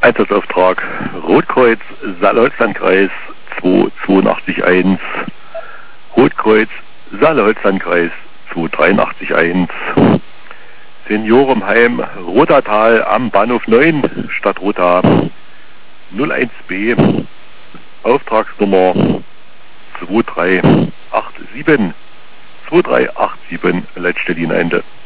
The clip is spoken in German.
Einsatzauftrag Rotkreuz Saale-Holstein-Kreis 2881, Rotkreuz Saale-Holstein-Kreis 2881, Seniorenheim Rotertal am Bahnhof 9, Stadt Rotha 01B, Auftragsnummer 2387, 2387, letzte Linienende.